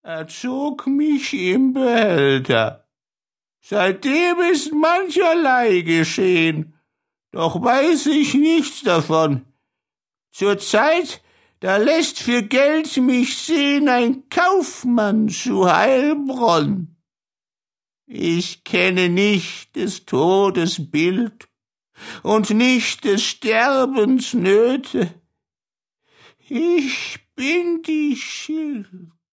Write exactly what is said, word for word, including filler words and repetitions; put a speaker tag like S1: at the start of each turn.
S1: er zog mich im Behälter. Seitdem ist mancherlei geschehen, doch weiß ich nichts davon. Zur Zeit, da lässt für Geld mich sehn ein Kaufmann zu Heilbronn. Ich kenne nicht des Todes Bild und nicht des Sterbens Nöte. Ich bin die Schild.